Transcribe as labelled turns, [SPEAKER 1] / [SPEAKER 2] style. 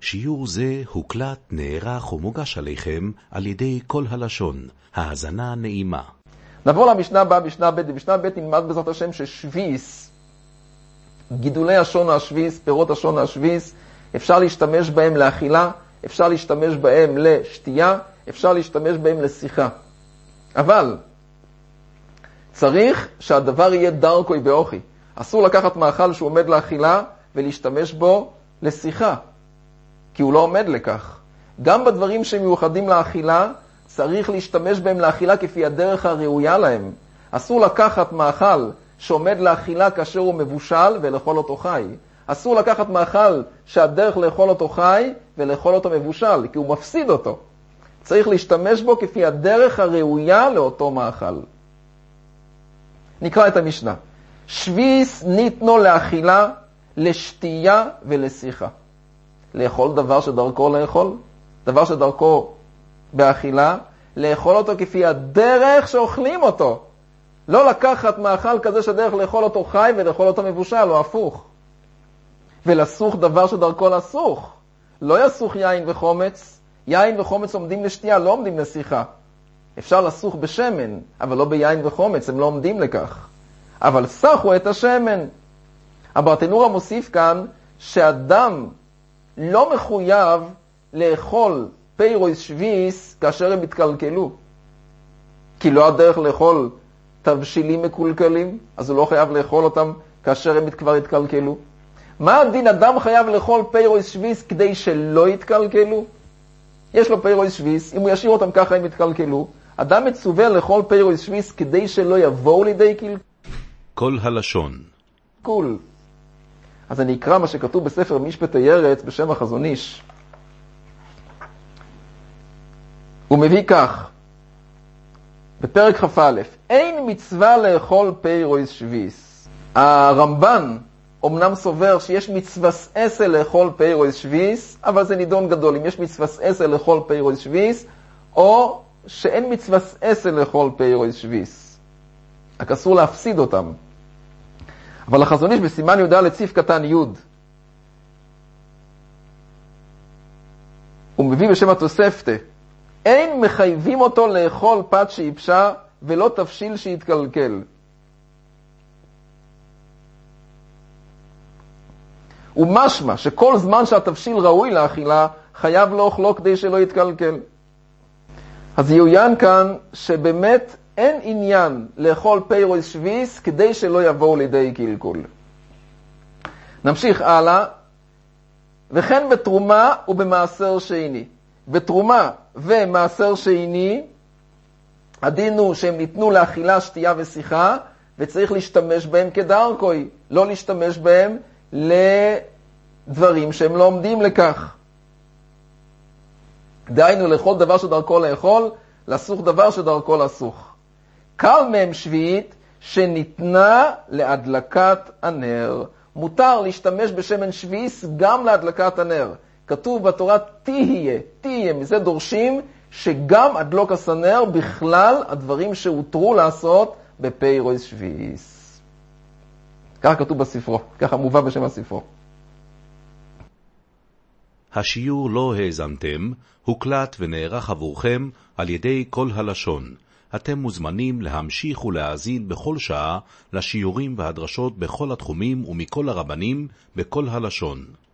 [SPEAKER 1] שיעור זה הוקלט, נערך ומוגש עליכם על ידי כל הלשון. האזנה נעימה.
[SPEAKER 2] נעבור למשנה הבאה, משנה ב'. במשנה ב' נלמד בעזרת השם ששביס, גידולי השון השביס, פירות השון השביס, אפשר להשתמש בהם לאכילה, אפשר להשתמש בהם לשתייה, אפשר להשתמש בהם לשיחה. אבל צריך שהדבר יהיה דרכוי באוכי. אסור לקחת מאכל שהוא עומד לאכילה ולהשתמש בו לשיחה, כי הוא לא עומד לכך. גם בדברים שמיוחדים לאכילה, צריך להשתמש בהם לאכילה כפי הדרך הראויה להם. אסור לקחת מאכל שעומד לאכילה כאשר הוא מבושל ולאכול אותו חי. אסור לקחת מאכל שהדרך לאכול אותו חי ולאכול אותו מבושל, כי הוא מפסיד אותו. צריך להשתמש בו כפי הדרך הראויה לאותו מאכל. נקרא את המשנה. שביס ניתנו לאכילה, לשתייה ולשיחה. לאכול דבר שדרכו לאכול, דבר שדרכו באכילה, לאכול אותו כפי הדרך שאוכלים אותו. לא לקחת מאכל כזה שדרך לאכול אותו חי ולאכול אותו מבושל, או הפוך. ולסוך דבר שדרכו לסוך. לא יסוך יין וחומץ. יין וחומץ עומדים לשתייה, לא עומדים לשיחה. אפשר לסוך בשמן, אבל לא ביין וחומץ, הם לא עומדים לכך. אבל סחו את השמן. הברטנורה מוסיף כאן שאדם לא מחויב לאכול פירויס שביס כאשר הם מתקלקלו. כי לא הדרך לאכול תבשילים מקולקלים, אז הוא לא חייב לאכול אותם כאשר הם כבר התקלקלו. מה הדין? אדם חייב לאכול פירויס שביס כדי שלא יתקלקלו? יש לו פירויס שביס, אם הוא ישאיר אותם ככה הם יתקלקלו. אדם מצווה לאכול פירויס שביס כדי שלא יבואו לידי קלקול.
[SPEAKER 1] כל הלשון.
[SPEAKER 2] קול. אז אני אקרא מה שכתוב בספר משפטי ארץ בשם החזון איש. הוא מביא כך, בפרק כ"א, אין מצווה לאכול פירויס שביס. הרמב"ן אמנם סובר שיש מצווה עשה לאכול פירויס שביס, אבל זה נידון גדול, אם יש מצווה עשה לאכול פירויס שביס, או שאין מצווה עשה לאכול פירויס שביס. רק אסור להפסיד אותם. אבל החזון איש בסימן י"ד לציף קטן י' הוא מביא בשם התוספתא, אין מחייבים אותו לאכול פת שיבשה ולא תבשיל שיתקלקל. ומשמע שכל זמן שהתבשיל ראוי לאכילה, חייב לאכלו כדי שלא יתקלקל. אז יעוין כאן שבאמת אין עניין לאכול פירויס שביס כדי שלא יבואו לידי קלקול. נמשיך הלאה. וכן בתרומה ובמעשר שני. בתרומה ומעשר שני, הדין הוא שהם ניתנו לאכילה, שתייה ושיחה, וצריך להשתמש בהם כדרכוי, לא להשתמש בהם לדברים שהם לא עומדים לכך. דהיינו לאכול דבר שדרכו לאכול, לסוך דבר שדרכו לסוך. קל מהם שביעית שניתנה להדלקת הנר. מותר להשתמש בשמן שביס גם להדלקת הנר. כתוב בתורה תהיה, מזה דורשים שגם הדלוק הסנר בכלל הדברים שהותרו לעשות בפירויס שביס. ככה כתוב בספרו, ככה מובא בשם הספרו.
[SPEAKER 1] השיעור לא האזנתם, הוקלט ונערך עבורכם על ידי כל הלשון. אתם מוזמנים להמשיך ולהאזין בכל שעה לשיעורים והדרשות בכל התחומים ומכל הרבנים בכל הלשון.